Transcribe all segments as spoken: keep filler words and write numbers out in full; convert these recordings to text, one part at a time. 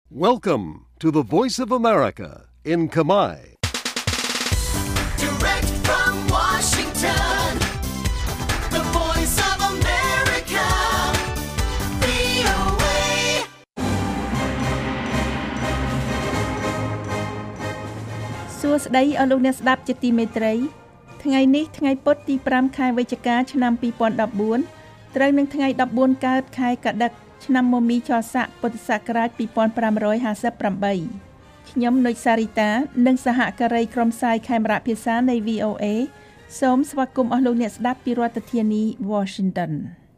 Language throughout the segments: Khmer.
Welcome to the Voice of America in Khmer. Direct from Washington, the Voice of America, វី អូ เอ សួស្តីអស់លោកអ្នកស្ដាប់ជាទីមេត្រីថ្ងៃនេះថ្ងៃពុធទីប្រាំខែវិច្ឆិកាឆ្នាំពីរពាន់ដប់បួនត្រូវនឹងថ្ងៃដប់បួនកើតខែកដឹកឆ្នាំមមីចស័កពុទ្ធសករាជពីរពាន់ប្រាំរយហាសិបប្រាំបីខ្ញុំនុចសារីតានិងសហការីក្រុមផ្សាយខេមរៈភាសានៃ វី អូ เอ សូមស្វាគមន៍អស់លោកអ្នកស្ដាប់ពីរដ្ឋធានី Washington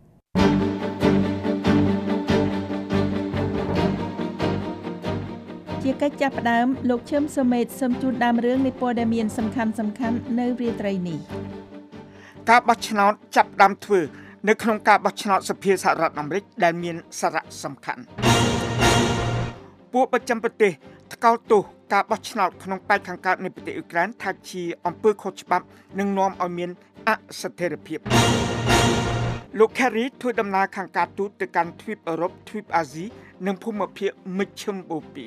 ជាកិច្ចចាប់ផ្ដើមលោកឈឹមសុមេតសូមជូនដើមរឿងនៃព័ត៌មានសំខាន់សំខាន់នៅរាត្រីនេះការបោះឆ្នោតចាប់ផ្ដើមធ្វើនៅក្នុងការបោះឆ្នោតសភាសហរដ្ឋអាមេរិកដែលមានសារៈសំខាន់ពួកប្រចាំប្រទេសថ្កោលទោសការបោះឆ្នោតក្នុងប៉ែកខាងកើតនៃប្រទេសអ៊ុយក្រែនថាជាអំពើខុសច្បាប់និងនាំឲ្យមានអស្ថិរភាពលោក Kerry ធ្វើដំណើរខាងការទូតទៅកាន់ទ្វីបអឺរ៉ុបទ្វីបអាស៊ីនិងភូមិភាគមជ្ឈិមបូព៌ា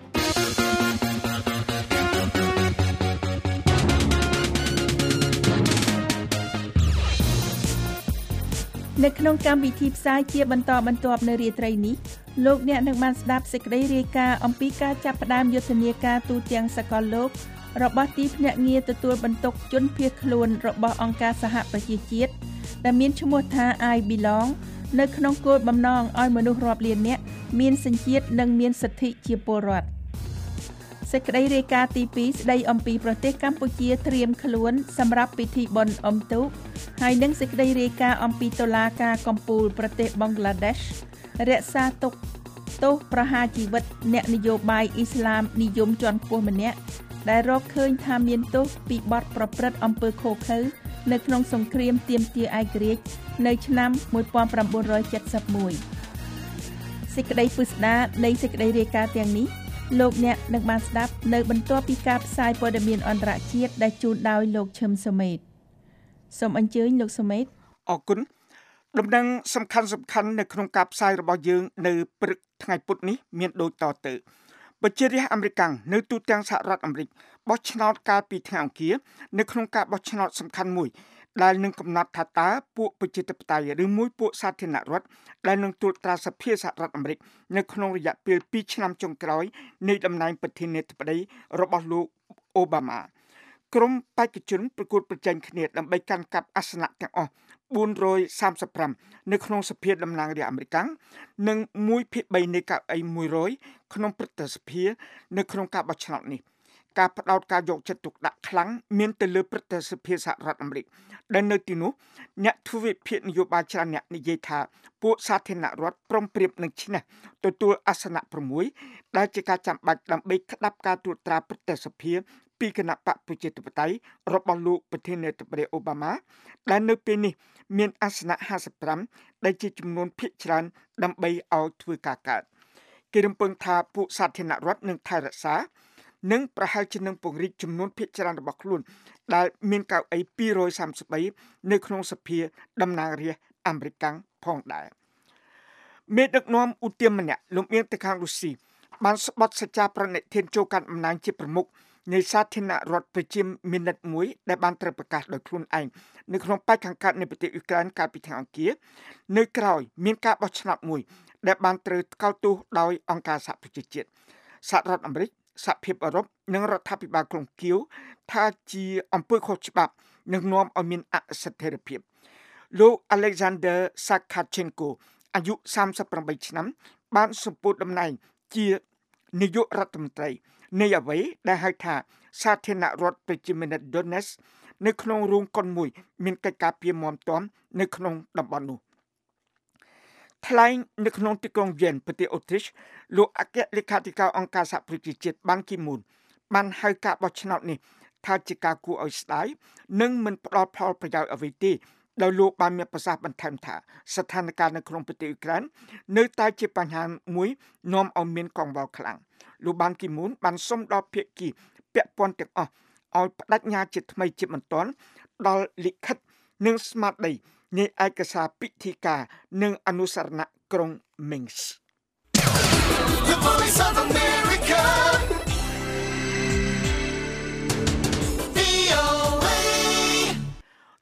នៅក្នុងកម្មវិធីផ្សាយជាបន្តបន្ទាប់នៅរាត្រីនេះលោកអ្នកនឹងបានស្ដាប់សេចក្តីរាយការណ៍អំពីការចាប់ផ្ដើមយុទ្ធនាការទូទាំងសកលលោករបស់ទីភ្នាក់ងារទទួលបន្ទុកជនភៀសខ្លួនរបស់អង្គការសហប្រជាជាតិដែលមានឈ្មោះថា I Belong នៅក្នុងគោលបំណងឲ្យមនុស្សរាប់លាននាក់មានសញ្ជាតិនិងមានសិទ្ធិជាពលរដ្ឋសេចក្តីរាយការណ៍ទីពីរស្តីអំពីប្រទេសកម្ពុជាត្រៀមខ្លួនសម្រាប់ពិធីបុណ្យអុំទូកហើយនិងសេចក្តីរាយការណ៍អំពីតុលាការកំពូលប្រទេសបង់ក្លាដេសរក្សាទុកទោសប្រហារជីវិតអ្នកនយោបាយអ៊ីស្លាមនិយមជាន់ខ្ពស់ម្នាក់ដែលរកឃើញថាមានទោសពីបទប្រព្រឹត្តអំពើឃោរឃៅនៅក្នុងសង្គ្រាមទាមទារឯករាជ្យនៅឆ្នាំmột nghìn chín trăm bảy mươi mốtសេចក្តីពិស្ដារនៃសេចក្តីរាយការណ៍ទាំងនេះលោកអ្នកនឹងបានស្ដាប់នៅបន្ទាប់ពីការផ្សាយព័ត៌មានអន្តរជាតិដែលជូនដោយលោកឈឹមសុមេតសូមអញ្ជើញលោកសុមេតអរគុណដំណឹងសំខាន់សំខាន់នៅក្នុងការផ្សាយរបស់យើងនៅព្រឹកថ្ងៃពុធនេះមានដូចតទៅប្រជារាស្ត្រអាមេរិកនៅទូទាំងសហរដ្ឋអាមេរិកបោះឆ្នោតកាលពីថ្ងៃអង្គារនៅក្នុងការបោះឆ្នោតសំខាន់មួយដែលនឹងកំណត់ថាតើពួកប្រជាធិបតេយ្យឬមួយពួកសាធារណរដ្ឋដែលនឹងត្រួតត្រាសភាសហរដ្ឋអាមេរិកនៅក្នុងរយៈពេលពីរឆ្នាំចុងក្រោយនៃតំណែងប្រធានាធិបតីរបស់លោកអូបាម៉ាក្រុមបេក្ខជនប្រកួតប្រជែងគ្នាដើម្បីកាន់កាប់អាសនៈទាំងអស់បួនរយសាមសិបប្រាំនៅក្នុងសភាតំណាងរាស្ត្រអាមេរិកនិងមួយភាគបីនៃកៅអីមួយរយក្នុងព្រឹទ្ធសភានៅក្នុងការបោះឆ្នោតនេះការផ្ដោតការយកចិត្តទុកដាក់ខ្លាំងមានទៅលើព្រឹទ្ធសភាសហរដ្ឋអាមេរិកដែលនៅទីនោះអ្នកធ្វើវិភាគនយោបាយច្រើនអ្នកនិយាយថាពួកសាធារណរដ្ឋព្រមព្រៀងនឹងឈ្នះទទួលអាសនៈប្រាំមួយដែលជាការចាំបាច់ដើម្បីក្តាប់ការត្រួតត្រាព្រឹទ្ធសភាពីគណៈបកប្រជាធិបតេយ្យរបស់លោកប្រធានាធិបតីអូបាម៉ាដែលនៅពេលនេះមានអាសនៈห้าสิบห้าដែលជាចំនួនភាគច្រើនដើម្បីឲ្យធ្វើការកើតគេរំពឹងថាពួកសាធារណរដ្ឋនឹងថែរក្សានិងប្រហែលជានឹងពង្រីកចំនួនភាគច្រើនរបស់ខ្លួនដែលមានកៅអីពីររយសាមសិបបីនៅក្នុងសភាតំណាងរាស្ត្រអាមេរិកផងដែរមេដឹកនាំឧទាមម្នាក់លំអៀងទៅខាងរុស្ស៊ីបានស្បត់សច្ចាប្រណិធានចូលកាន់អំណាចជាប្រមុខនៃសាធារណរដ្ឋប្រជាមានិតមួយដែលបានត្រូវប្រកាសដោយខ្លួនឯងនៅក្នុងប៉ែកខាងកើតនៃប្រទេសអ៊ុយក្រែនកាលពីថ្ងៃអង្គារនៅក្រៅមានការបោះឆ្នោតមួយដែលបានត្រូវថ្កោលទោសដោយអង្គការសហប្រជាជាតិសហរដ្ឋអាមេរិកសហភាពអឺរ៉ុបនិងរដ្ឋាភិបាលក្រុងគៀវថាជាអំពើខុសច្បាប់និងនាំឲ្យមានអស្ថិរភាពលោក Alexander Sakharchenko អាយុសាមសិបប្រាំបីឆ្នាំបានសម្ពោធតំណែងជានាយករដ្ឋមន្ត្រីនៃអ្វីដែលហៅថាសាធារណរដ្ឋប្រជាមានិត Donetsk នៅក្នុងរោងកុនមួយមានកិច្ចការពារមាំទាំនៅក្នុងតំបន់នោះថ្លែងនៅក្នុងទីក្រុងវៀនប្រទេសអូទ្រីសលោកអគ្គលេខាធិការអង្គការសហប្រជាជាតិបានគីមូនបានហៅការបោះឆ្នោតនេះថាជាការគួរឲ្យស្ដាយនិងមិនផ្ដល់ផលប្រយោជន៍អ្វីទេដោយលោកបានមានប្រសាសន៍បន្ថែមថាស្ថានភាពនៅក្នុងប្រទេសអ៊ុយក្រែននៅតែជាបញ្ហាមួយនាំឲ្យមានកង្វល់ខ្លាំងលោកបានគីមូនបានសុំដល់ភាគីពាក់ព័ន្ធទាំងអស់ឲ្យបដិញ្ញាជាថ្មីជាបន្ទាន់ដល់លិខិតនិងស្មារតីនៃឯកសារពិធីការនិងអនុសរណៈក្រុង Minsk The Voice of America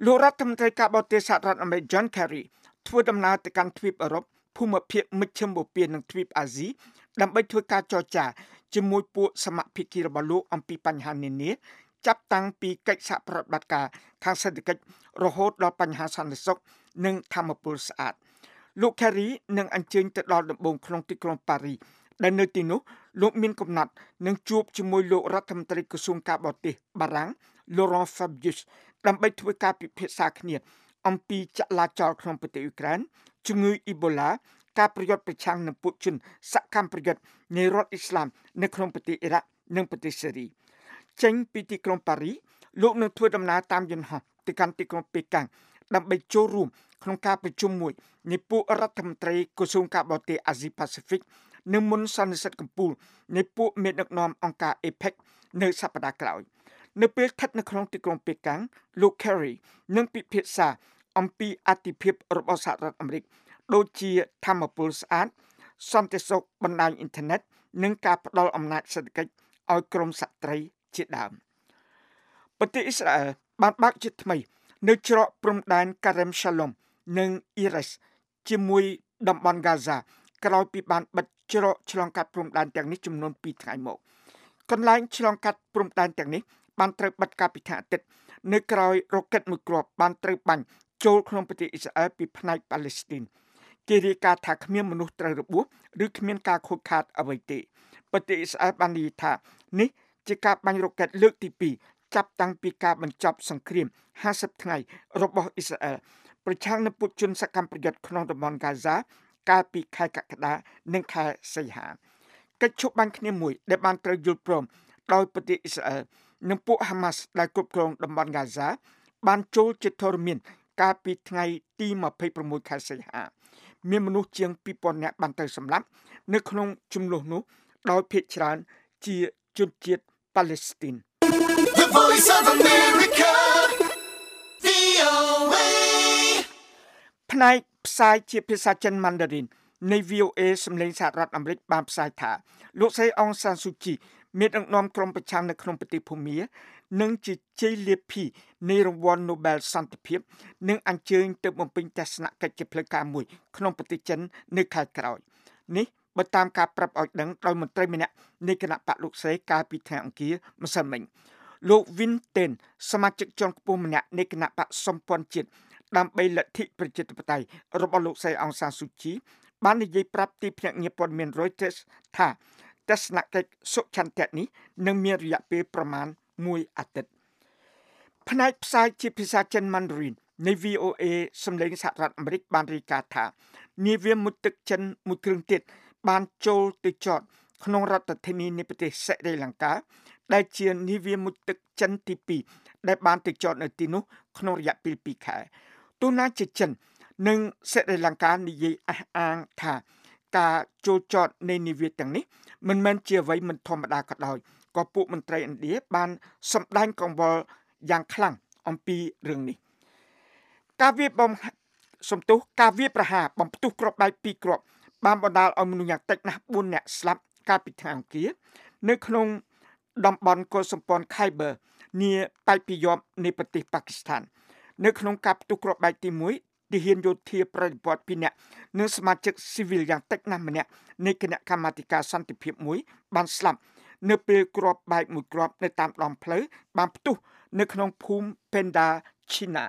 លោករដ្ឋមន្ត្រីការបរទេសសហរដ្ឋអាមេរិក John Kerry ធ្វើដំណើរទៅកាន់ទ្វីបអឺរ៉ុបភូមិភាគមជ្ឈិមបូព៌ានិងទ្វីបអាស៊ីដើម្បីធ្វើការចរចាជាមួយពួកសមភាគីរបស់លោកអំពីបញ្ហានានាចាប់តាំងពីកិច្ចសហប្រតិបត្តិការខាងសេដ្ឋកិច្ចរហូតដល់បញ្ហាសន្តិសុខនិងធម្មពលស្អាតលោក Kerry នឹងអញ្ជើញទៅដល់ដំបូងក្នុងទីក្រុងប៉ារីសដែលនៅទីនោះលោកមានកំណត់នឹងជួបជាមួយលោករដ្ឋមន្ត្រីក្រសួងការបរទេសបារាំង Laurent Fabius ដើម្បីធ្វើការពិភាក្សាគ្នាអំពីចលនាចលក្នុងប្រទេសអ៊ុយក្រែនជំងឺអ៊ីបូឡាការប្រយុទ្ធប្រឆាំងនឹងពួកជនសកម្មប្រយុទ្ធនៃរដ្ឋអ៊ីស្លាមនៅក្នុងប្រទេសអ៊ីរ៉ាក់និងប្រទេសសេរីចេញពីទីក្រុងប៉ារីសលោកនឹងធ្វើដំណើរតាមយន្តហោះទៅកាន់ទីក្រុងប៉េកាំងដើម្បីចូលរួមក្នុងការប្រជុំមួយនៃពួករដ្ឋមន្ត្រីក្រសួងការបរទេសអាស៊ីប៉ាស៊ីហ្វិកនិងមុនសន្និសីទកំពូលនៃពួកមេដឹកនាំអង្គការ អេផិក នៅសប្តាហ៍ក្រោយនៅពេលស្ថិតនៅក្នុងទីក្រុងប៉េកាំងលោក Kerry នឹងពិភាក្សាអំពីអធិភាពរបស់សហរដ្ឋអាមេរិកដូចជាធម្មពលស្អាតសន្តិសុខបណ្ដាញអ៊ីនធឺណិតនិងការផ្ដល់អំណាចសេដ្ឋកិច្ចឲ្យក្រុមស្ត្រីជាដើមប្រទេសអ៊ីស្រាអែលបានបើកជាថ្មីនៅច្រកព្រំដែន Karem Shalom និង Erez ជាមួយតំបន់ Gaza ក្រោយពីបានបិទច្រកឆ្លងកាត់ព្រំដែនទាំងនេះចំនួនពីរថ្ងៃមកកន្លែងឆ្លងកាត់ព្រំដែនទាំងនេះបានត្រូវបិទកាលពីថ្ងៃអាទិត្យនៅក្រោយរ៉ុកកែតមួយគ្រាប់បានត្រូវបាញ់ចូលក្នុងប្រទេសអ៊ីស្រាអែលពីផ្នែកប៉ាឡេស្ទីនគេរាយការណ៍ថាគ្មានមនុស្សត្រូវរបួសឬគ្មានការខូចខាតអ្វីទេប្រទេសអ៊ីស្រាអែលបាននិយាយថានេះជាការបាញ់រ៉ុកកែតលើកទីពីរចាប់តាំងពីការបញ្ចប់សង្គ្រាមហាសិបថ្ងៃរបស់អ៊ីស្រាអែលប្រឆាំងនឹងពួកជនសកម្មប្រយុទ្ធក្នុងតំបន់ Gaza កាលពីខែកក្កដានិងខែសីហាកិច្ចឈប់បាញ់គ្នាមួយដែលបានត្រូវយល់ព្រមដោយប្រទេសអ៊ីស្រាអែលនិងពួក Hamas ដែលគ្រប់គ្រងតំបន់ Gaza បានចូលជាធរមានកាលពីថ្ងៃទីម្ភៃប្រាំមួយខែសីហាមានមនុស្សជាងពីរពាន់នាក់បានទៅសម្លាប់នៅក្នុងជំនួសនោះដោយភាគច្រើនជាជនជាតិប៉ាឡេស្ទីន The Voice of America វី អូ អេផ្នែកផ្សាយជាភាសាចិន Mandarin នៃ វី អូ អេ សម្លេងសហរដ្ឋអាមេរិកបានផ្សាយថាលោកស្រីអុងសានស៊ូជីមានដឹកនាំក្រុមប្រឆាំងនៅក្នុងប្រទេសភូមានិងជាជ័យលាភីនៃរង្វាន់ Nobel សន្តិភាពនិងអញ្ជើញទៅបំពេញទស្សនកិច្ចជាផ្លូវការមួយក្នុងប្រទេសចិននៅខែក្រោយនេះបើតាមការប្រាប់ឲ្យដឹងដោយមន្ត្រីម្នាក់នៃគណៈបកលោកស្រីកាលពីថ្ងៃអង្គារម្សិលមិញលោក Win Ten សមាជិកជាន់ខ្ពស់ម្នាក់នៃគណៈបកសម្ព័ន្ធជាតិដើម្បីលទ្ធិប្រជាធិបតេយ្យរបស់លោកស្រីអុងសានស៊ូជីបាននិយាយប្រាប់ទីភ្នាក់ងារព័ត៌មាន Reuters ថាទស្សនកិច្ចសុឆន្ទៈនេះនឹងមានរយៈពេលប្រមាណមួយអាទិត្យផ្នែកផ្សាយជាភាសាចិន Mandarin នៃ វី អូ អេ សម្លេងសហរដ្ឋអាមេរិកបានរាយការណ៍ថានាវាមុជទឹកចិនមួយគ្រឿងទៀតបានចូលទៅចតក្នុងរដ្ឋធានីនៃប្រទេសសិរីលង្កាដែលជានាវាមុជទឹកចិនទីពីរដែលបានទៅចតនៅទីនោះក្នុងរយៈពេលពីរខែទោះណាជាចិននិងសិរីលង្កានិយាយអះអាងថាការចូលចតនៃនាវាទាំងនេះមិនមែនជាអ្វីមិនធម្មតាក៏ដោយក៏ពួកមន្ត្រីឥណ្ឌាបានសម្ដែងកង្វល់យ៉ាងខ្លាំងអំពីរឿងនេះការវាបំសំទុះការវាប្រហារបំផ្ទុះគ្រាប់បែកពីរគ្រាប់បានបណ្ដាលឲ្យមនុស្សយ៉ាងតិចណាស់បួននាក់ស្លាប់កាលពីថ្ងៃអង្គារនៅក្នុងតំបន់កុលសម្ព័ន្ធ Khyber នាប៉ែកពីយប់នៃប្រទេសប៉ាគីស្ថាននៅក្នុងការផ្ទុះគ្រាប់បែកទីមួយទាហានយោធាប្រតិបត្តិពីរនាក់និងសមាជិកស៊ីវិលយ៉ាងតិចណាស់ម្នាក់នៃគណៈកម្មាធិការសន្តិភាពមួយបានស្លាប់នៅពេលគ្រាប់បែកមួយគ្រាប់នៅតាមដងផ្លូវបានផ្ទុះនៅក្នុងភូមិ Penda China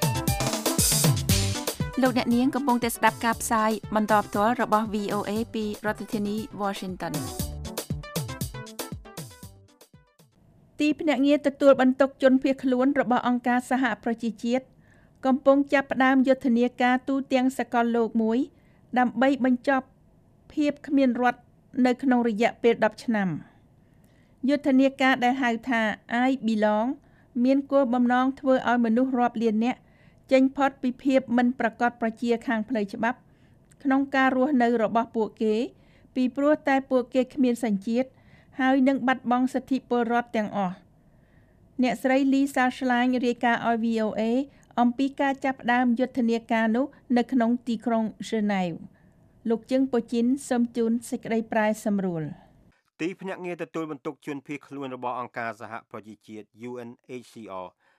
លោកអ្នកនាងកំពុងតែស្ដាប់ការផ្សាយបន្តផ្ទាល់របស់ វី អូ អេ ពីរដ្ឋធានី Washington ទីភ្នាក់ងារទទួលបន្ទុកជនភៀសខ្លួនរបស់អង្គការសហប្រជាជាតិកំពុងចាប់ផ្ដើមយុទ្ធនាការទូទាំងសកលលោកមួយដើម្បីបញ្ចប់ភាពគ្មានរដ្ឋនៅក្នុងរយៈពេលដប់ឆ្នាំយុទ្ធនាការដែលហៅថា I Belong មានគោលបំណងធ្វើឲ្យមនុស្សរាប់លាននាក់ចេញផុតពីភាពមិនប្រកបប្រជាខាងផ្លូវច្បាប់ក្នុងការរស់នៅរបស់ពួកគេពីព្រោះតែពួកគេគ្មានសញ្ជាតិហើយនឹងបាត់បង់សិទ្ធិពលរដ្ឋទាំងអស់អ្នកស្រី Lisa Schlein រាយការណ៍ឲ្យ វី អូ អេ អំពីការចាប់ផ្ដើមយុទ្ធនាការនោះនៅក្នុងទីក្រុង Geneva លោកជឹងពូជីនសូមជូនសេចក្តីប្រែសម្រួលទីភ្នាក់ងារទទួលបន្ទុកជនភៀសខ្លួនរបស់អង្គការសហប្រជាជាតិ U N H C R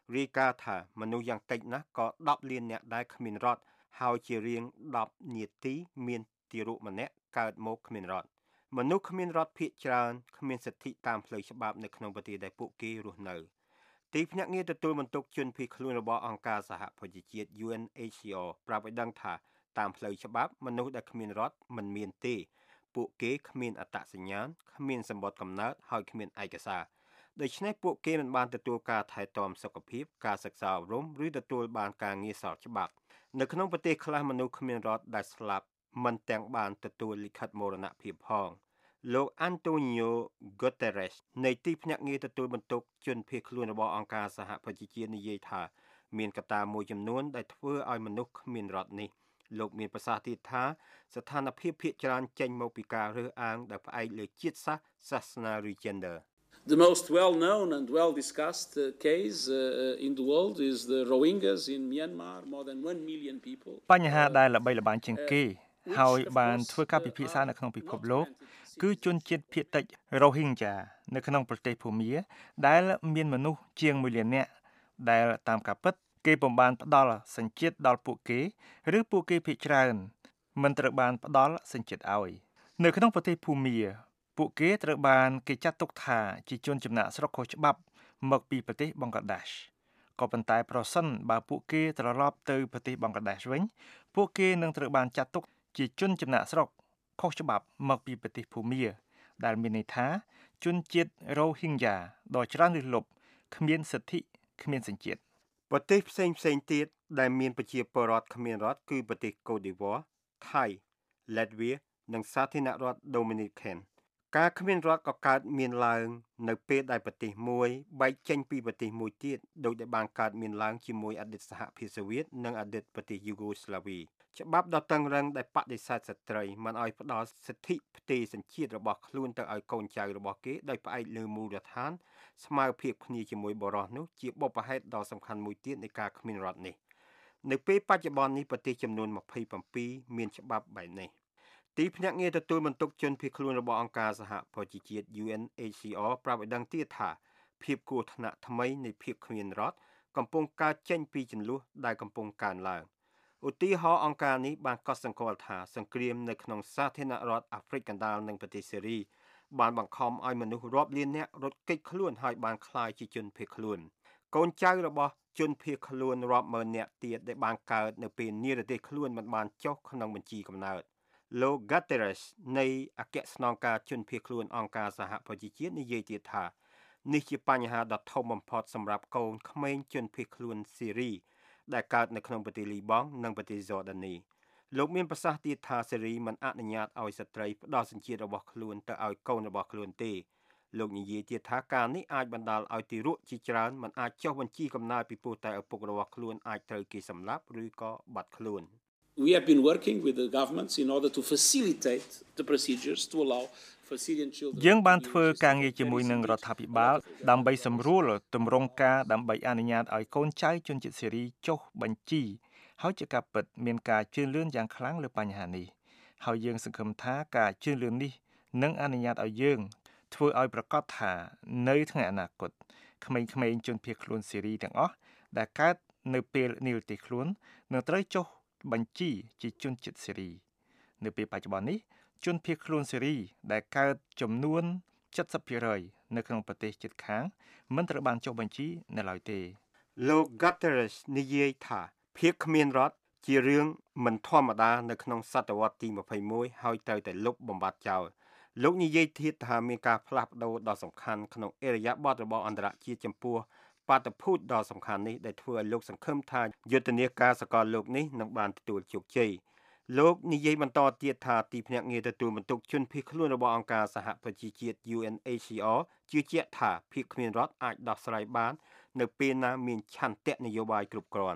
រាយការណ៍ថាមនុស្សយ៉ាងតិចណាស់ក៏ដប់លានអ្នកដែលគ្មានរដ្ឋហើយជារៀងដប់នាទីមានទារកម្នាក់កើតមកគ្មានរដ្ឋមនុស្សគ្មានរដ្ឋភាគច្រើនគ្មានសិទ្ធិតាមផ្លូវច្បាប់នៅក្នុងប្រទេសដែលពួកគេរស់នៅទីភ្នាក់ងារទទួលបន្ទុកជនភៀសខ្លួនរបស់អង្គការសហប្រជាជាតិ U N H C R ប្រាប់ឲ្យដឹងថាតាមផ្លូវច្បាប់មនុស្សដែលគ្មានរដ្ឋមិនមានទេពួកគេគ្មានអត្តសញ្ញាណគ្មានសម្បត្តិកំណើតហើយគ្មានឯកសារដូច្នេះពួកគេមិនបានទទួលការថែទាំសុខភាពការសិក្សាអប់រំឬទទួលបានការងារស្របច្បាប់នៅក្នុងប្រទេសខ្លះមនុស្សគ្មានរដ្ឋដែលស្លាប់មិនទាំងបានទទួលលិខិតមរណភាពផងលោក Antonio Guterres នៃទីភ្នាក់ងារទទួលបន្ទុកជនភៀសខ្លួនរបស់អង្គការសហប្រជាជាតិនិយាយថាមានកត្តាមួយចំនួនដែលធ្វើឲ្យមនុស្សគ្មានរដ្ឋនេះលោកមានប្រសាសន៍ទៀតថាស្ថានភាពភាគច្រើនចេញមកពីការរើសអើងដែលផ្អែកលើជាតិសាសន៍សាសនាឬ gender The most well-known and well-discussed uh, case uh, in the world is the Rohingyas in Myanmar, more than one million people. បញ្ហាដែលល្បីល្បាញជាងគេហើយបានធ្វើការពិភាក្សានៅក្នុងពិភពលោកគឺជនជាតិភាគតិច Rohingya នៅក្នុងប្រទេសភូមាដែលមានមនុស្សជាងមួយលាននាក់ដែលតាមការពិតគេពុំបានផ្ដល់សញ្ជាតិដល់ពួកគេឬពួកគេភាគច្រើនមិនត្រូវបានផ្ដល់សញ្ជាតិឲ្យនៅក្នុងប្រទេសភូមាពួកគេត្រូវបានគេចាត់ទុកថាជាជនចំណាក់ស្រុកខុសច្បាប់មកពីប្រទេសបង់ក្លាដេសក៏ប៉ុន្តែប្រសិនបើពួកគេត្រឡប់ទៅប្រទេសបង់ក្លាដេសវិញពួកគេនឹងត្រូវបានចាត់ទុកជាជនចំណាក់ស្រុកខុសច្បាប់មកពីប្រទេសភូមាដែលមានន័យថាជនជាតិ Rohingya ដ៏ច្រើនលើសលប់គ្មានសិទ្ធិគ្មានសញ្ជាតិប្រទេសផ្សេងផ្សេងទៀតដែលមានប្រជាពលរដ្ឋគ្មានរដ្ឋគឺប្រទេសកូតឌីវ៉ាថៃ Latvia និងសាធារណរដ្ឋ Dominican ការគ្មានរដ្ឋក៏កើតមានឡើងនៅពេលដែលប្រទេសមួយបែកចេញពីប្រទេសមួយទៀតដោយដែលបានកើតមានឡើងជាមួយអតីតសហភាពសូវៀតនិងអតីតប្រទេសយូហ្គោស្លាវីច្បាប់ដ៏តឹងរ៉ឹងដែលបដិសេធស្ត្រីមិនឲ្យផ្ដល់សិទ្ធិផ្ទេរសញ្ជាតិរបស់ខ្លួនទៅឲ្យកូនចៅរបស់គេដោយផ្អែកលើមូលដ្ឋានស្មើភាពគ្នាជាមួយបរិសុទ្ធនោះជាបុព្វហេតុដ៏សំខាន់មួយទៀតនៃការគ្មានរដ្ឋនេះនៅពេលបច្ចុប្បន្ននេះប្រទេសចំនួនម្ភៃ៧មានច្បាប់បែបនេះទីភ្នាក់ងារទទួលបន្ទុកជនភៀសខ្លួនរបស់អង្គការសហប្រជាជាតិ U N H C R ប្រាប់ឲ្យដឹងទៀតថាភាពគ្រោះថ្នាក់ថ្មីនៃភាពគ្មានរដ្ឋកំពុងកើតចេញពីចន្លោះដែលកំពុងកើនឡើងឧទាហរណ៍អង្គការនេះបានកត់សម្គាល់ថាសង្គ្រាមនៅក្នុងសាធារណរដ្ឋអាហ្វ្រិកកណ្ដាលនិងប្រទេសសេរីបានបង្ខំឲ្យមនុស្សរាប់លាននាក់រត់គេចខ្លួនហើយបានក្លាយជាជនភៀសខ្លួនកូនចៅរបស់ជនភៀសខ្លួនរាប់ម៉ឺននាក់ទៀតដែលបានកើតនៅពេលនិរទេសខ្លួនមិនបានចុះក្នុងបញ្ជីកំណើតលោក Guterres នៃអគ្គស្នងការជនភៀសខ្លួនអង្គការសហប្រជាជាតិនិយាយទៀតថានេះជាបញ្ហាដ៏ធំបំផុតសម្រាប់កូនក្មេងជនភៀសខ្លួនសេរីដែលកើតនៅក្នុងប្រទេសលីបង់និងប្រទេសយ៉ូដានីលោកមានប្រសាសន៍ទៀតថាសេរីមិនអនុញ្ញាតឲ្យស្ត្រីផ្ដល់សញ្ជាតិរបស់ខ្លួនទៅឲ្យកូនរបស់ខ្លួនទេលោកនិយាយទៀតថាការនេះអាចបណ្ដាលឲ្យទារកជាច្រើនមិនអាចចុះបញ្ជីកំណើតពីព្រោះតែឪពុករបស់ខ្លួនអាចត្រូវគេសម្លាប់ឬក៏បាត់ខ្លួន We have been working with the governments in order to facilitate the procedures to allow for Syrian children យើងបានធ្វើការងារជាមួយនឹងរដ្ឋាភិបាលដើម្បីសម្រួលទម្រង់ការដើម្បីអនុញ្ញាតឲ្យកូនចៅជនជាតិសេរីចុះបញ្ជីហើយជាការពិតមានការជឿនលឿនយ៉ាងខ្លាំងលើបញ្ហានេះហើយយើងសង្ឃឹមថាការជឿនលឿននេះនឹងអនុញ្ញាតឲ្យយើងធ្វើឲ្យប្រកាសថានៅថ្ងៃអនាគតក្មេងៗជនភៀសខ្លួនសេរីទាំងអស់ដែលកើតនៅពេលនិរទេសខ្លួននឹងត្រូវចុះបញ្ជីជាជនជាតិសេរីនៅពេលបច្ចុប្បន្ននេះជនភៀសខ្លួនសេរីដែលកើតចំនួន 70% នៅក្នុងប្រទេសជិតខាងមិនត្រូវបានចុះបញ្ជីនៅឡើយទេលោក Guterres និយាយថាភាពគ្មានរដ្ឋជារឿងមិនធម្មតានៅក្នុងសតវត្សទីម្ភៃមួយហើយត្រូវតែលុបបំបាត់ចោលលោកនិយាយទៀតថាមានការផ្លាស់ប្ដូរដ៏សំខាន់ក្នុងអេរយាប័តរបស់អន្តរជាតិចំពោះបាតុភូតដ៏សំខាន់នេះដែលធ្វើឲ្យលោកសង្ឃឹមថាយុទ្ធនាការសកលលោកនេះនឹងបានទទួលជោគជ័យលោកនិយាយបន្តទៀតថាទីភ្នាក់ងារទទួលបន្ទុកជនភៀសខ្លួនរបស់អង្គការសហប្រជាជាតិ U N H C R ជឿជាក់ថាភាពគ្មានរដ្ឋអាចដោះស្រាយបាននៅពេលណាមានឆន្ទៈនយោបាយគ្រប់គ្រាន់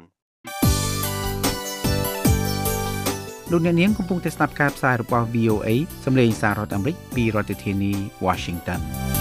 លោកអ្នកនាងកំពុងតែស្ដាប់ការផ្សាយរបស់ V O A សម្លេងសាររដ្ឋអាមេរិកពីរដ្ឋធានី Washington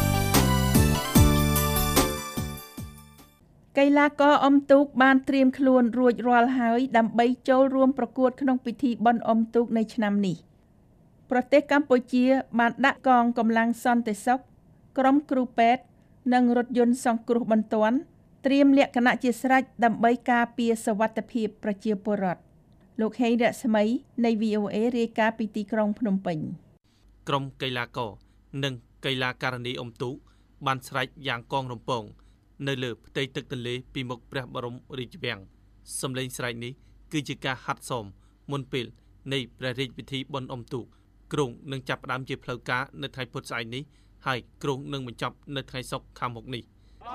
កីឡាករអុំទូកបានត្រៀមខ្លួនរួចរាល់ហើយដើម្បីចូលរួមប្រកួតក្នុងពិធីបុណ្យអុំទូកនៅឆ្នាំនេះប្រទេសកម្ពុជាបានដាក់កងកម្លាំងសន្តិសុខក្រុមគ្រូពេទ្យនិងរថយន្តសង្គ្រោះបន្ទាន់ត្រៀមលក្ខណៈជាស្រេចដើម្បីការពារសុវត្ថិភាពប្រជាពលរដ្ឋលោកហេងរស្មីនៃ វី អូ เอ រាយការណ៍ពីទីក្រុងភ្នំពេញក្រុមកីឡាករនិងកីឡាការិនីអុំទូកបានស្រែកយ៉ាងកងរំពងនៅលើផ្ទៃទឹកទន្លេពីមុខព្រះបរមរាជវាំងសំឡេងស្រែកនេះគឺជាការហាត់សមមុនពេលនៃព្រះរាជពិធីបុណ្យអុំទូកក្រុងនឹងចាប់ផ្ដើមជាផ្លូវការនៅថ្ងៃពុធស្អែកនេះហើយក្រុងនឹងបញ្ចប់នៅថ្ងៃសុក្រខាងមុខនេះ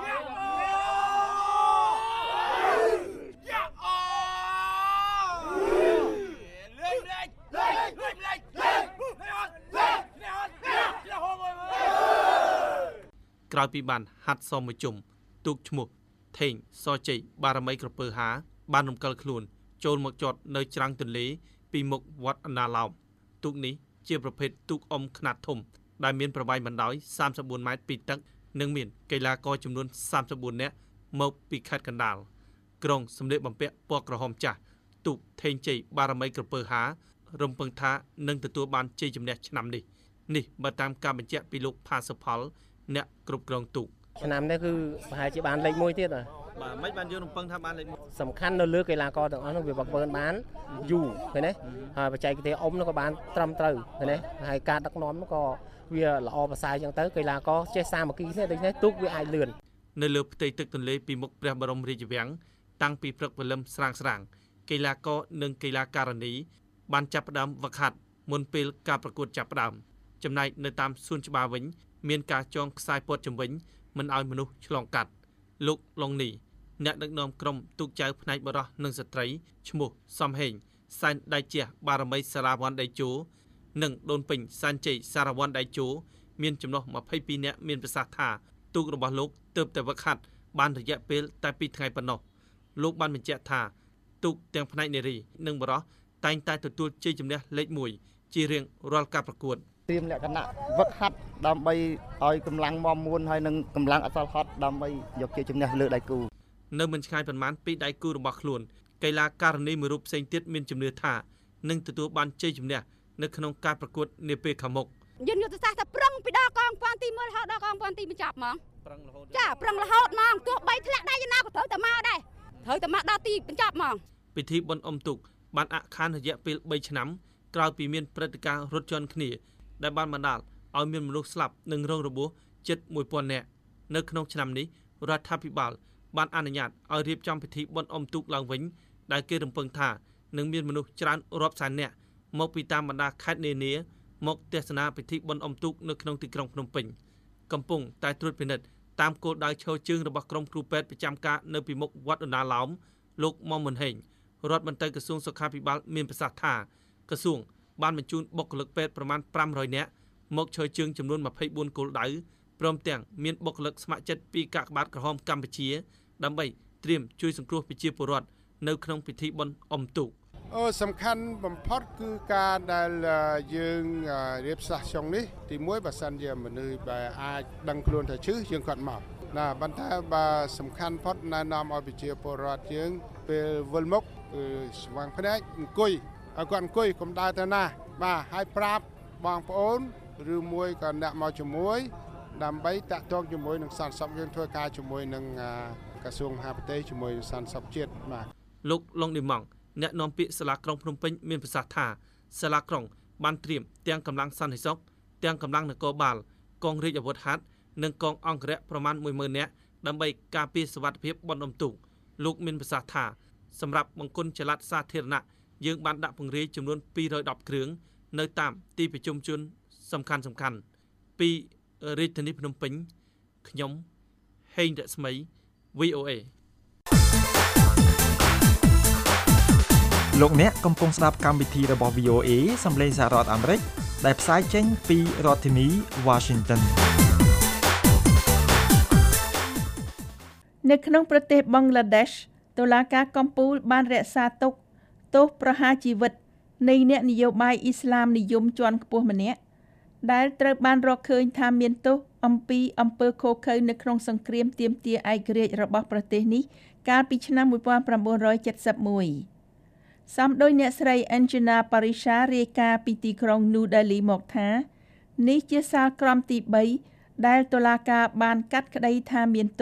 ក្រោយពីបានហាត់សមមួយជុំទូកឈ្មោះថេងសជ័យបារមីក្រពើហាបានរំកិលខ្លួនចូលមកចតនៅច្រាំងទន្លេពីមុខវត្តអណ្ណាឡោមទូកនេះជាប្រភេទទូកអុំខ្នាតធំដែលមានប្រវែងបណ្ដោយសាមសិបបួនម៉ែត្រពីទឹកនិងមានកីឡាករចំនួនសាមសិបបួននាក់មកពីខេត្តកណ្ដាលក្រុងសម្លៀកបំពាក់ពណ៌ក្រហមចាស់ទូកថេងជ័យបារមីក្រពើហារំពឹងថានឹងទទួលបានជ័យជំនះឆ្នាំនេះនេះបើតាមការបញ្ជាក់ពីលោកផាសុផលអ្នកគ្រប់គ្រងទូកឆ្នាំនេះគឺប្រហែលជាបានលេខមួយទៀតបាទមិនបានយើងរំពឹងថាបានលេខមួយសំខាន់នៅលើកីឡាករទាំងអស់នោះវាបង្កើនបានយូរឃើញទេហើយបច្ចេកទេសអុំនោះក៏បានត្រឹមត្រូវឃើញទេហើយការដឹកនាំនោះក៏វាល្អប្រសើរចឹងទៅកីឡាករចេះសាមគ្គីគ្នាដូច្នេះទូកវាអាចលឿននៅលើផ្ទៃទឹកទន្លេពីមុខព្រះបរមរាជវាំងតាំងពីព្រឹកព្រលឹមស្រាងស្រាងកីឡាករនិងកីឡាការិនីបានចាប់ផ្ដើមវឹកហាត់មុនពេលការប្រកួតចាប់ផ្ដើមចំណែកនៅតាមសួនច្បារវិញមានការចងខ្សែព័ទ្ធជំវិញមិនឲ្យមនុស្សឆ្លងកាត់លោកឡុងនីអ្នកដឹកនាំក្រុមទូកចៅផ្នែកបរោះនិងស្ត្រីឈ្មោះសំហេងសែនដៃជះបារមីសារ៉ាវ៉ាន់ដៃជោនិងដូនពេញសានជ័យសារ៉ាវ៉ាន់ដៃជោមានចំណុះម្ភៃពីរនាក់មានប្រសាសន៍ថាទូករបស់លោកទើបតែវឹកហាត់បានរយៈពេលតែពីរថ្ងៃប៉ុណ្ណោះលោកបានបញ្ជាក់ថាទូកទាំងផ្នែកនារីនិងបរោះតែងតែទទួលជ័យជំនះលេខមួយជារៀងរាល់ការប្រកួតត្រៀមលក្ខណៈវឹកហាត់ដើម្បីឲ្យកម្លាំងមាំមួនហើយនឹងកម្លាំងអសល់ហត់ដើម្បីយកជ័យជំនះលើដៃគូនៅមិនឆ្ងាយប៉ុន្មានពីដៃគូរបស់ខ្លួនកីឡាការិនីមួយរូបផ្សេងទៀតមានជំនឿថានឹងទទួលបានជ័យជំនះនៅក្នុងការប្រកួតនាពេលខាងមុខយើងយុទ្ធសាស្ត្រថាប្រឹងពីដល់កងពាន់ទីមួយរហូតដល់កងពាន់ទីបញ្ចប់ហ្មងប្រឹងរហូតចាប្រឹងរហូតហ្មងទោះបីធ្លាក់ដៃយ៉ាងណាក៏ត្រូវតែមកដែរត្រូវតែមកដល់ទីបញ្ចប់ហ្មងពិធីបុណ្យអុំទូកបានអខានរយៈពេលបីឆ្នាំក្រោយពីមានព្រឹត្តិការណ៍រត់ជន់គ្នាដែលបានបណ្ដាលឲ្យមានមនុស្សស្លាប់និងរងរបួសជិតមួយពាន់នាក់នៅក្នុងឆ្នាំនេះរដ្ឋាភិបាលបានអនុញ្ញាតឲ្យរៀបចំពិធីបុណ្យអុំទូកឡើងវិញដែលគេរំពឹងថានឹងមានមនុស្សច្រើនរាប់សែននាក់មកពីតាមបណ្ដាខេត្តនានាមកទស្សនាពិធីបុណ្យអុំទូកនៅក្នុងទីក្រុងភ្នំពេញកំពុងតែត្រួតពិនិត្យតាមគោលដៅឈរជើងរបស់ក្រុមគ្រូពេទ្យប្រចាំការនៅពីមុខវត្តអណ្ដាឡោមលោកមុំមុនហេងរដ្ឋមន្ត្រីក្រសួងសុខាភិបាលមានប្រសាសន៍ថាក្រសួងបានបញ្ជូនបុគ្គលិកពេទ្យប្រមាណប្រាំរយនាក់មកឈរជើងចំនួនម្ភៃបួនគោលដៅព្រមទាំងមានបុគ្គលិកស្ម័គ្រចិត្តពីកាកបាទក្រហមកម្ពុជាដើម្បីត្រៀមជួយសង្គ្រោះប្រជាពលរដ្ឋនៅក្នុងពិធីបុណ្យអុំទូកអូសំខាន់បំផុតគឺការដែលយើងរៀបសាស្ត្រចុងនេះទីមួយបើសិនជាមនុស្សដែលអាចដឹងខ្លួនថាឈឺយើងគាត់មកណាបន្តែបើសំខាន់ផុតណែនាំឲ្យប្រជាពលរដ្ឋយើងពេលវិលមុខគឺស្វាងភ្នែកអង្គុយឲ្យគាត់អង្គុយកុំដើរទៅណាបាទឲ្យប្រាប់បងប្អូនឬមួយក៏អ្នកមកជាមួយដើម្បីតាក់ទងជាមួយនឹងសន្តិសុខយើងធ្វើការជាមួយនឹងក្រសួងមហាផ្ទៃជាមួយនឹងសន្តិសុខជាតិបាទលោកឡុងឌីម៉ង់អ្នកនាំពាក្យសាលាក្រុងភ្នំពេញមានប្រសាសន៍ថាសាលាក្រុងបានត្រៀមទាំងកម្លាំងសន្តិសុខទាំងកម្លាំងនគរបាលកងរាជអាវុធហត្ថនិងកងអង្គរៈប្រមាណមួយម៉ឺននាក់ដើម្បីការពារសុវត្ថិភាពបុណ្យអុំទូកលោកមានប្រសាសន៍ថាសម្រាប់បង្គន់ចល័តសាធារណៈយើងបានដាក់ពង្រាយចំនួនពីររយដប់គ្រឿងនៅតាមទីប្រជុំជនសំខាន់សំខាន់ពីរាជធានីភ្នំពេញខ្ញុំហេងរស្មី វី អូ เอលោកអ្នកកំពុងស្ដាប់កម្មវិធីរបស់ វី អូ เอ សំឡេងសហរដ្ឋអាមេរិកដែលផ្សាយចេញពីរដ្ឋធានី Washington នៅក្នុងប្រទេសបង់ក្លាដេសតុលាការកំពូលបានរក្សាទុកទោសប្រហារជីវិតនៃអ្នកនយោបាយអ៊ីស្លាមនិយមជាន់ខ្ពស់ម្នាក់ដែលត្រូវបានរកឃើញថាមានទោសអំពីអំពើឃោរឃៅនៅក្នុងសង្គ្រាមទាមទារឯករាជ្យរបស់ប្រទេសនេះកាលពីឆ្នាំmột nghìn chín trăm bảy mươi mốtសំដោយអ្នកស្រី Anjana Parisha រាយការណ៍ពីទីក្រុង New Delhi មកថានេះជាសាលក្រមទីបីដែលតុលាការបានកាត់ក្តីថាមានទោស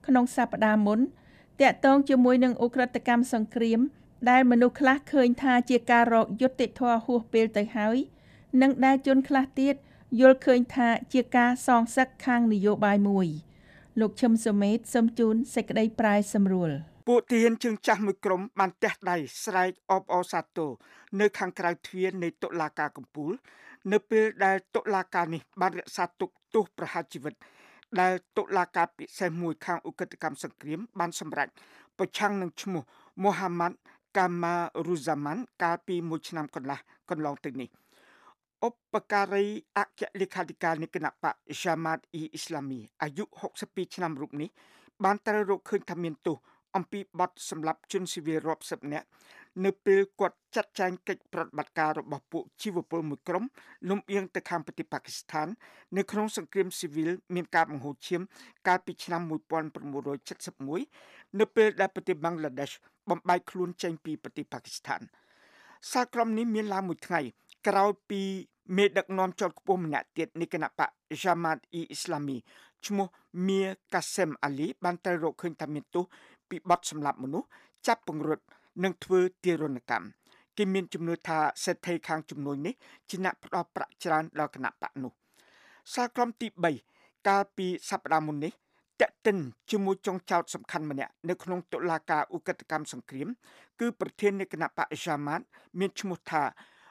ក្នុងសប្តាហ៍មុនតាក់ទងជាមួយនឹងឧក្រិដ្ឋកម្មសង្គ្រាមដែលមនុស្សខ្លះឃើញថាជាការរកយុត្តិធម៌ហួសពេលទៅហើយនិងដែលជនខ្លះទៀតយល់ឃើញថាជាការសងសឹកខាងនយោបាយមួយលោកឈឹមសុមេតសូមជូនសេចក្តីប្រាយសម្រួលពួកទាហានជើងចាស់មួយក្រុមបានទះដៃស្រែកអបអរសាទរនៅខាងក្រៅទ្វារនៃតុលាការកំពូលនៅពេលដែលតុលាការនេះបានរក្សាទុកទោសប្រហារជីវិតដែលតុលាការពិសេសមួយខាងឧក្រិដ្ឋកម្មសង្គ្រាមបានសម្រេចប្រឆាំងនឹងឈ្មោះមូហាម៉ាត់កាម៉ារូហ្សាម៉ាន់កាលពីមួយឆ្នាំកន្លះកន្លងទៅនេះឧបការីអគ្គលេខាធិការនៃគណៈបក Jamaat e Islami អាយុហុកសិបពីរឆ្នាំរូបនេះបានត្រូវរកឃើញថាមានទោសអំពីបទសម្លាប់ជនស៊ីវិលរាប់សិបនាក់នៅពេលគាត់ចាត់ចែងកិច្ចប្រតិបត្តិការរបស់ពួកជីវពលមួយក្រុមលំអៀងទៅខាងប្រទេសប៉ាគីស្ថាននៅក្នុងសង្គ្រាមស៊ីវិលមានការបង្ហូរឈាមកាលពីឆ្នាំmột nghìn chín trăm七十mộtនៅពេលដែលប្រទេសបង់ក្លាដេសបំបែកខ្លួនចេញពីប្រទេសប៉ាគីស្ថានសារក្រមនេះមានឡើងមួយថ្ងៃក្រោយពីមេដឹកនាំជាន់ខ្ពស់ម្នាក់ទៀតនៃគណៈបក Jamaat e Islami ឈ្មោះមៀកាសេមអាលីបានត្រូវរកឃើញថាមានទោសពីបទសម្លាប់មនុស្សចាប់ពង្រត់និងធ្វើទារុណកម្មគេមានជំនឿថាសេដ្ឋីខាងជំនួយនេះជាអ្នកផ្ដល់ប្រាក់ច្រើនដល់គណៈបកនោះសារក្រមទីបីកាលពីសប្តាហ៍មុននេះតាក់ទិនជាមួយចុងចោតសំខាន់ម្នាក់នៅក្នុងតុលាការឧក្រិដ្ឋកម្មសង្គ្រាមគឺប្រធាននៃគណៈបក Jamaat មានឈ្មោះថា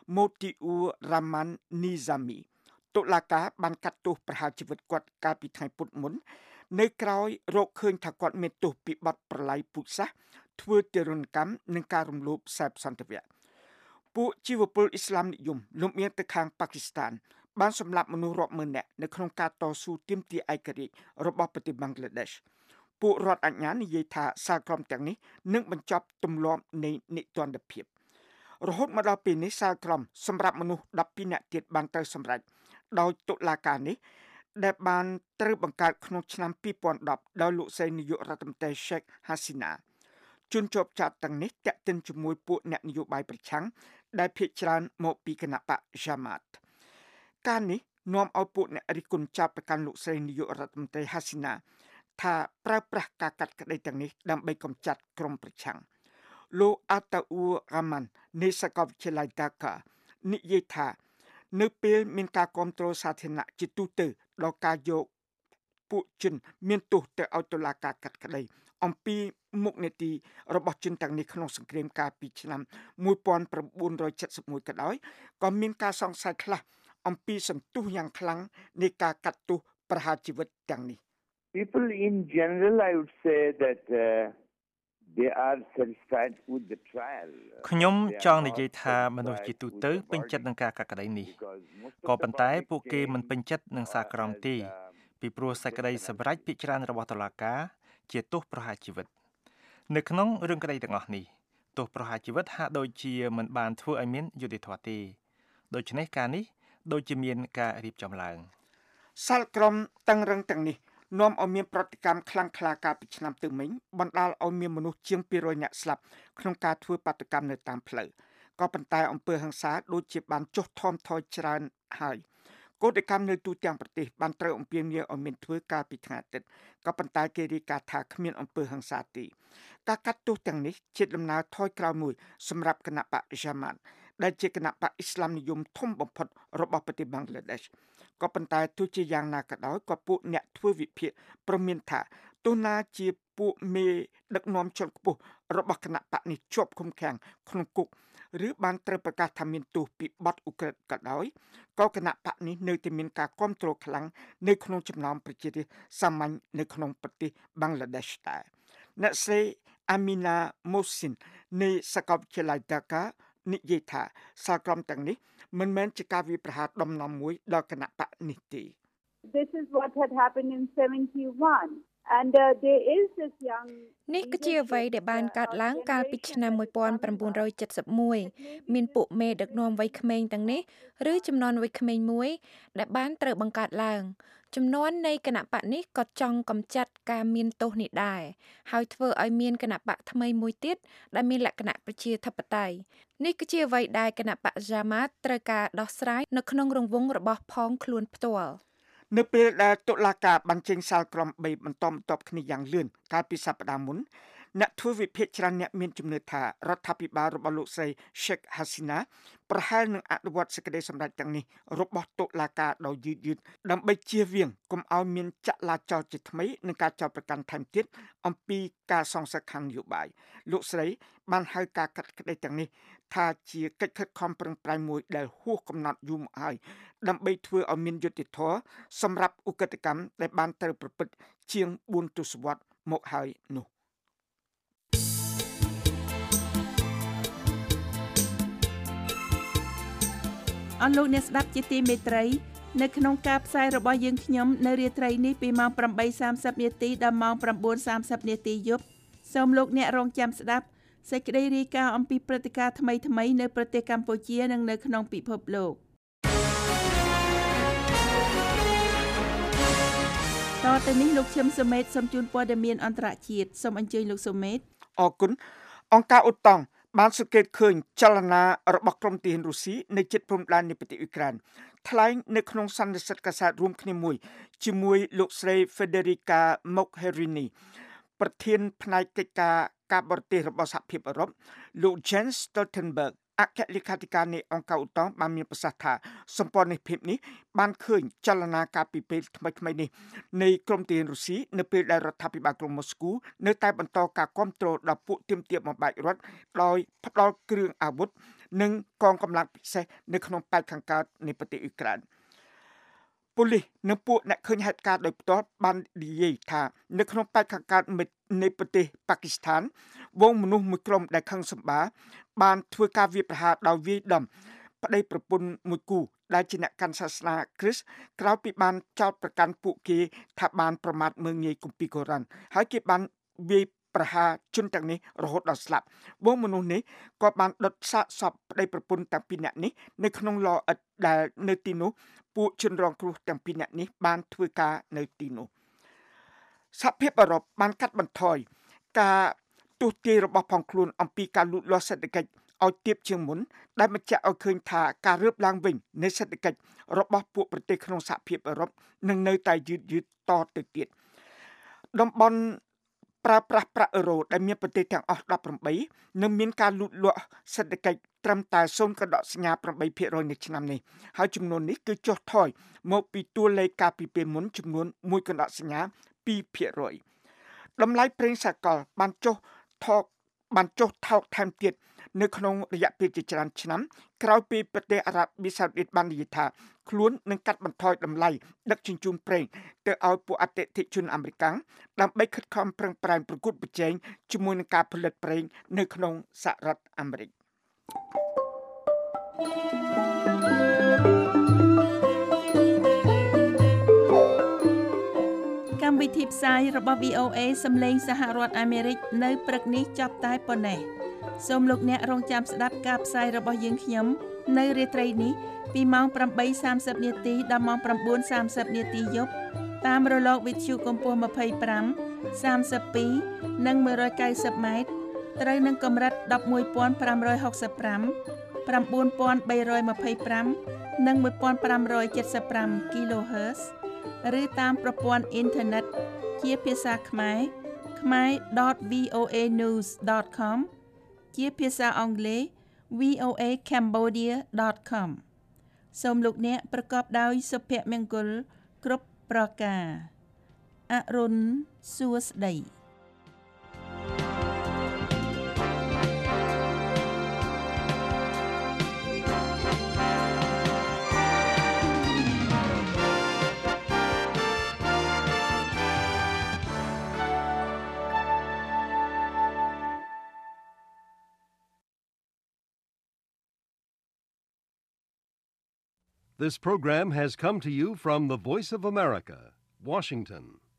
Motiur Rahman Nizami តុលាការបានកាត់ទោសប្រហារជីវិតគាត់កាលពីថ្ងៃពុធមុននៅក្រោយរកឃើញថាគាត់មានទោសពីបទប្រល័យពូជសាសន៍ធ្វើទារុណកម្មនិងការរំលោភសេពសន្តិវៈពួកជីវពលអ៊ីស្លាមនិយមលំអៀងទៅខាងប៉ាគីស្ថានបានសម្លាប់មនុស្សរាប់ម៉ឺននាក់នៅក្នុងការតស៊ូទាមទារឯករាជ្យរបស់ប្រទេសបង់ក្លាដេសពួករដ្ឋអាជ្ញានិយាយថាសារក្រមទាំងនេះនឹងបញ្ចប់ទម្លាប់នៃនិទានភាពរហូតមកដល់ពេលនេះសារក្រមសម្រាប់មនុស្សដប់ពីរនាក់ទៀតបានត្រូវសម្រេចដោយតុលាការនេះដែលបានត្រូវបង្កើតក្នុងឆ្នាំពីរពាន់ដប់ដោយលោកស្រីនាយករដ្ឋមន្ត្រី Sheikh Hasina ជនជាប់ចោទទាំងនេះតាក់ទិនជាមួយពួកអ្នកនយោបាយប្រឆាំងដែលភាគច្រើនមកពីគណៈបក Jamaat ការនេះនាំឲ្យពួកអ្នករិះគន់ចាប់ប្រកាន់លោកស្រីនាយករដ្ឋមន្ត្រី Hasina ថាប្រើប្រាស់ការកាត់ក្តីទាំងនេះដើម្បីកម្ចាត់ក្រុមប្រឆាំងលោកអាតាអ៊ូរ៉ាម៉ាន់នៃសាកលវិទ្យាល័យដាកានិយាយថានៅពេលមានការគ្រប់គ្រងសាធារណៈជាទូទៅដល់ការយកពួកជនមានទោសទៅឲ្យតុលាការកាត់ក្តីអំពីមុខនីតិរបស់ជនទាំងនេះក្នុងសង្គ្រាមកាលពីឆ្នាំmột nghìn chín trăm七十mộtក៏ដោយក៏មានការសង្ស័យខ្លះអំពីសន្ទុះយ៉ាងខ្លាំងនៃការកាត់ទោសប្រហារជីវិតទាំងនេះ People in general I would say that uh, they are satisfied with the trial ខ្ញុំចង់និយាយថាមនុស្សជាទូទៅពេញចិត្តនឹងការកាត់ក្តីនេះក៏ប៉ុន្តែពួកគេមិនពេញចិត្តនឹងសារក្រមទេពីព្រោះសេចក្តីសម្រេចភាគច្រើនរបស់តុលាការជាទោសប្រហារជីវិតនៅក្នុងរឿងក្តីទាំងអស់នេះទោសប្រហារជីវិតហាក់ដូចជាមិនបានធ្វើឲ្យមានយុត្តិធម៌ទេដូច្នេះការនេះដូចជាមានការរៀបចំឡើងសាលក្រមតឹងរឹងទាំងនេះនាំឲ្យមានប្រតិកម្មខ្លាំងក្លាកាលពីឆ្នាំទៅមិញបណ្ដាលឲ្យមានមនុស្សជាងពីររយនាក់ស្លាប់ក្នុងការធ្វើបាតុកម្មនៅតាមផ្លូវក៏ប៉ុន្តែអំពើហិង្សាដូចជាបានចុះថមថយច្រើនហើយកោតកម្មនៅទូទាំងប្រទេសបានត្រូវអំពាវនាវឲ្យមានធ្វើការពីថ្ងៃអាទិត្យក៏ប៉ុន្តែគេរាយការណ៍ថាគ្មានអំពើហិង្សាទេការកាត់ទោសទាំងនេះជាដំណើរថយក្រោយមួយសម្រាប់គណៈបក Jamaat ដែលជាគណៈបកអ៊ីស្លាមនិយមធំបំផុតរបស់ប្រទេសបង់ក្លាដេសក៏ប៉ុន្តែទោះជាយ៉ាងណាក៏ដោយក៏ពួកអ្នកធ្វើវិភាគប្រមានថាទោះណាជាពួកមេដឹកនាំជាន់ខ្ពស់របស់គណៈបកនេះជាប់ឃុំឃាំងក្នុងគុកឬបានត្រូវប្រកាសថាមានទោសពីបទឧក្រិដ្ឋក៏ដោយក៏គណៈបកនេះនៅតែមានការគ្រប់គ្រងខ្លាំងនៅក្នុងចំណោមប្រជារាស្ត្រសាមញ្ញនៅក្នុងប្រទេសបង់ក្លាដេសដែរអ្នកស្រីអាមីណាម៉ូស៊ីននៃសាកលវិទ្យាល័យដាកានិយាយថាសារក្រមទាំងនេះមិនមែនជាការវាយប្រហារដំណំមួយដល់គណៈបកនេះទេ This is what had happened in seventy-one and uh, there is this young នេះគឺជាអ្វីដែលបានកើតឡើងកាលពីឆ្នាំmột nghìn chín trăm七十mộtមានពួកមេដឹកនាំវ័យក្មេងទាំងនេះឬចំនួនវ័យក្មេងមួយដែលបានត្រូវបង្កើតឡើងចំនួននៃគណៈបកនេះក៏ចង់កម្ចាត់ការមានទោសនេះដែរហើយធ្វើឲ្យមានគណៈបកថ្មីមួយទៀតដែលមានលក្ខណៈប្រជាធិបតេយ្យនេះគឺជាអ្វីដែលគណៈបក Jamaat ត្រូវការដោះស្រាយនៅក្នុងរង្វង់របស់ផងខ្លួនផ្ទាល់នៅពេលដែលតុលាការបានចេញសាលក្រមបីបន្តបន្ទាប់គ្នាយ៉ាងលឿនកាលពីសប្តាហ៍មុនអ្នកធ្វើវិភាគច្រើនអ្នកមានជំនឿថារដ្ឋាភិបាលរបស់លោកស្រី Sheikh Hasina ប្រហែលនឹងអនុវត្តសេចក្តីសម្រេចទាំងនេះរបស់តុលាការដោយយឺតយឺតដើម្បីជៀសវាងកុំឲ្យមានចលាចលជាថ្មីនិងការចោទប្រកាន់ថែមទៀតអំពីការសងសឹកខាងនយោបាយលោកស្រីបានហៅការកាត់ក្តីទាំងនេះថាជាកិច្ចខិតខំប្រឹងប្រែងមួយដែលហួសកំណត់យូរមកហើយដើម្បីធ្វើឲ្យមានយុត្តិធម៌សម្រាប់ឧក្រិដ្ឋកម្មដែលបានត្រូវប្រព្រឹត្តជាងបួនទសវត្សរ៍មកហើយនោះអស់លោកអ្នកស្ដាប់ជាទីមេត្រីនៅក្នុងការផ្សាយរបស់យើងខ្ញុំនៅរាត្រីនេះពីម៉ោង ប្រាំបីសាមសិប នាទីដល់ម៉ោង ប្រាំបួនសាមសិប នាទីយប់សូមលោកអ្នករងចាំស្ដាប់សេចក្តីរាយការណ៍អំពីព្រឹត្តិការណ៍ថ្មីៗនៅប្រទេសកម្ពុជានិងនៅក្នុងពិភពលោកតទៅនេះលោកឈឹមសុមេតសូមជូនព័ត៌មានអន្តរជាតិសូមអញ្ជើញលោកសុមេតអរគុណអង្គការឧត្តមបានសង្កេតឃើញចលនារបស់ក្រុមទាហានរុស្ស៊ីនៅជិតព្រំដែននៃប្រទេសអ៊ុយក្រែនថ្លែងនៅក្នុងសន្និសីទកាសែតរួមគ្នាមួយជាមួយលោកស្រី Federica Mogherini ប្រធានផ្នែកកិច្ចការការបរទេសរបស់សហភាពអឺរ៉ុបលោក Jens Stoltenberg អគ្គលេខាធិការនៃអង្គការឧត្តមបានមានប្រសាសន៍ថាសម្ព័ន្ធភាពនេះបានឃើញចលនាការពីពេលថ្មីៗនេះនៃក្រុមទាហានរុស្ស៊ីនៅពេលដែលរដ្ឋាភិបាលក្រុងម៉ូស្គូនៅតែបន្តការគាំទ្រដល់ពួកទាមទារបំបែករដ្ឋដោយផ្ដល់គ្រឿងអាវុធនិងកងកម្លាំងពិសេសនៅក្នុងប៉ែកខាងកើតនៃប្រទេសអ៊ុយក្រែនប៉ូលីសនិងពួកអ្នកឃើញហេតុការណ៍ដោយផ្ទាល់បាននិយាយថានៅក្នុងប៉ែកខាងកើតនៃប្រទេសប៉ាគីស្ថានវងមនុស្សមួយក្រុមដែលខឹងសម្បារបានធ្វើការវាយប្រហារដោយវាយដំប្តីប្រពន្ធមួយគូដែលជាអ្នកកាន់សាសនាគ្រីស្ទក្រោយពីបានចោទប្រកាន់ពួកគេថាបានប្រមាថមើលងាយគម្ពីរកូរ៉ានហើយគេបានវាយប្រហារជនទាំងនេះរហូតដល់ស្លាប់វងមនុស្សនេះក៏បានដុតសាកសពប្តីប្រពន្ធទាំងពីរនាក់នេះនៅក្នុងឡអិតដែលនៅទីនោះពួកជនរងគ្រោះទាំងពីរនាក់នេះបានធ្វើការនៅទីនោះសហភាពអឺរ៉ុបបានកាត់បន្ថយការទស្សន៍ទាយរបស់ផងខ្លួនអំពីការលូតលាស់សេដ្ឋកិច្ចឲ្យទាបជាងមុនដែលបញ្ជាក់ឲ្យឃើញថាការរើបឡើងវិញនៃសេដ្ឋកិច្ចរបស់ពួកប្រទេសក្នុងសហភាពអឺរ៉ុបនឹងនៅតែយឺតយឺតតទៅទៀតតំបន់ប្រើប្រាស់ប្រាក់អឺរ៉ូដែលមានប្រទេសទាំងអស់ដប់ប្រាំបីនឹងមានការលូតលាស់សេដ្ឋកិច្ចត្រឹមតែ ศูนย์ កដកសញ្ញា ប្រាំបីភាគរយ នៅឆ្នាំនេះហើយចំនួននេះគឺចុះថយមកពីតួលេខកាលពីពេលមុនចំនួន មួយ កដកសញ្ញា ពីរភាគរយ តម្លៃប្រេងសាកលបានចុះថោកបានចុះថោកថែមទៀតនៅក្នុងរយៈពេលជាច្រើនឆ្នាំក្រោយពីប្រទេសអារ៉ាប៊ីសាអូឌីតបាននិយាយថាខ្លួននឹងកាត់បន្ថយតម្លៃដឹកជញ្ជូនប្រេងទៅឲ្យពួកអតិថិជនអាមេរិកដើម្បីខិតខំប្រឹងប្រែងប្រកួតប្រជែងជាមួយនឹងការផលិតប្រេងនៅក្នុងសហរដ្ឋអាមេរិកកម្មវិធីផ្សាយរបស់ វី អូ អេ សំឡេងសហរដ្ឋអាមេរិកនៅព្រឹកនេះចប់តែប៉ុណ្ណេះសូមលោកអ្នករងចាំស្ដាប់ការផ្សាយរបស់យើងខ្ញុំនៅរាត្រីនេះពីម៉ោង ប្រាំបីសាមសិប នាទីដល់ម៉ោង ប្រាំបួនសាមសិប នាទីយប់តាមរលកវិទ្យុកម្ពស់ ម្ភៃប្រាំ សាមសិបពីរ និង មួយរយកៅសិប ម៉ែត្រត្រូវនឹងកម្រិត ដប់មួយពាន់ប្រាំរយហកសិបប្រាំ ប្រាំបួនពាន់បីរយម្ភៃប្រាំ និង មួយពាន់ប្រាំរយเจ็ดสิบห้า kHz ឬតាមប្រព័ន្ធអ៊ីនធឺណិតជាភាសាខ្មែរ ខ្មែរ ដត វី អូ អេ news ដត com ជាភាសាអង់គ្លេស វី អូ អេ cambodia ដត com សូមលោកអ្នកប្រកបដោយសុភមង្គលគ្រប់ប្រការអរុនសួស្តី This program has come to you from the Voice of America, Washington.